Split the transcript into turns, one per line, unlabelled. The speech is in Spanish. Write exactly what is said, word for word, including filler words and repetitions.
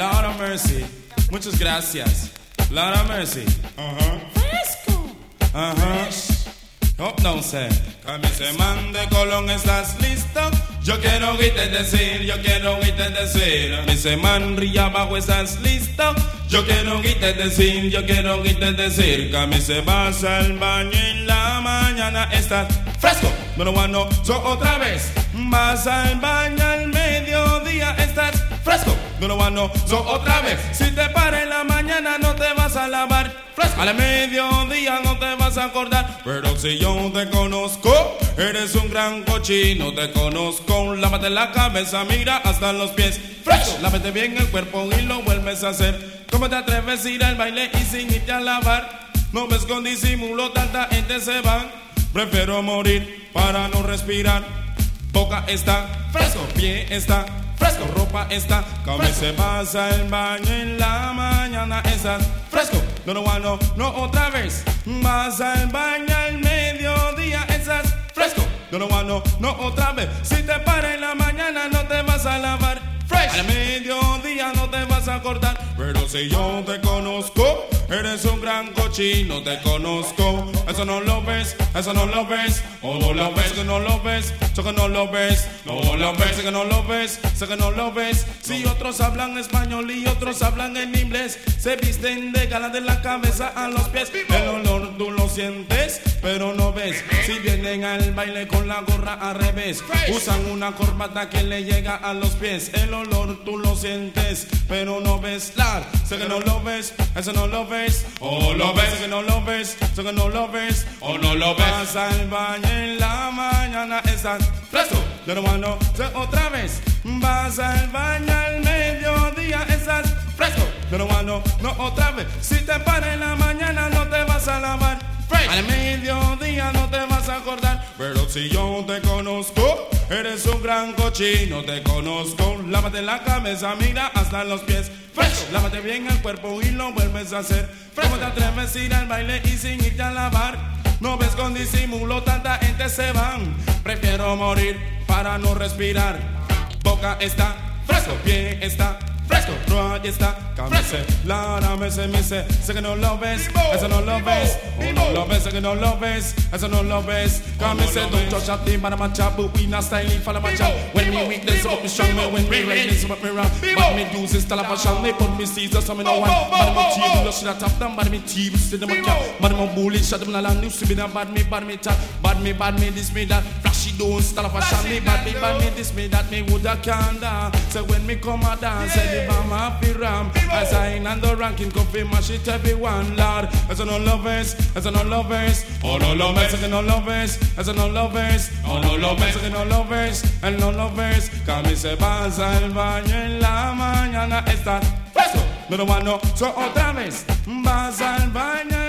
Lord of mercy. Muchas gracias. Lord of mercy. Uh-huh.
Fresco.
Uh-huh. Oh, no sé. A mí se mande Colón, ¿estás listo? Yo quiero oírte decir, yo quiero oírte decir. A mí se man Río Abajo, ¿estás listo? Yo quiero oírte decir, yo quiero oírte decir. Que a mí se vas al baño en la mañana, estás fresco. No lo no, so otra vez. Vas al baño al mediodía, estás fresco. No lo no, so otra vez. Si te paras en la mañana no te vas a lavar fresco. Al mediodía no te vas a acordar. Pero si yo te conozco, eres un gran cochino. Te conozco, lávate la cabeza, mira hasta los pies fresco. Lávate bien el cuerpo y lo vuelves a hacer. ¿Cómo te atreves a ir al baile y sin irte a lavar? No ves con disimulo, tanta gente se va. Prefiero morir para no respirar. Boca está fresco, pie está fresco, ropa está como se pasa el baño en la mañana, estás fresco. No, no, no, no, otra vez. Vas al baño al mediodía, estás fresco. No, no, no, no, otra vez. Si te paras en la mañana no te vas a lavar fresh. Al mediodía no te vas a acordar. Pero si yo te conozco, eres un gran cochino, te conozco. Eso no lo ves, eso no lo ves. O no lo ves, que no lo ves. Eso que no lo ves, no lo ves, que no lo ves. Sé que no lo ves. Si otros hablan español y otros hablan en inglés, se visten de gala de la cabeza a los pies. El olor tú lo sientes, pero no ves. Si vienen al baile con la gorra al revés, usan una corbata que le llega a los pies. El olor tú lo sientes, pero no ves. La sé que no lo ves, eso no lo ves. O lo ves, sé que no lo ves, sé que no lo ves. O no lo ves. Vas al baño en la mañana, estás fresco. De nuevo no, sé otra vez. Vas al baño al mediodía, estás fresco. De nuevo no, no otra vez. Si te paras en la mañana no te vas a lavar fresh. Al mediodía no te vas a acordar. Pero si yo te conozco, eres un gran cochino, te conozco. Lávate la cabeza, mira hasta los pies fresco. Lávate bien el cuerpo y lo vuelves a hacer fresco. ¿Cómo te atreves a ir al baile y sin irte a lavar? No ves con disimulo, tanta gente se van. Prefiero morir para no respirar. Boca está fresco, pie está fresco, roja está, cabeza, lara, me se, me se, sé que no lo ves, eso no lo ves, o no lo ves, sé que no lo ves, eso no lo ves, cabeza, don't touch up the man, my chap, but we not styling for the match. When me weak, this up me strong, me when me right, this up me wrong, but me do this style of fashion, me put me Caesar, so me no one, but me cheap, you should have top down, but me cheap, sit them a cap, but me bully, shut them a land, you see me that, bad me, bad me tap, bad me, bad me, this me that, flashy don't style of fashion, me bad me, bad me, this me that, me woulda can't dance, so when me come a dance, I'm happy ram. I sign on the ranking, coffee, mash it everyone, Lord. Eso no lo ves, eso no lo ves. O no lo ves, que no lo ves. Eso no lo ves, o no lo ves, que no lo ves. Él no lo ves. Cami se pasa el baño en la mañana, está fresco. No lo no, so otra vez. Vas al baño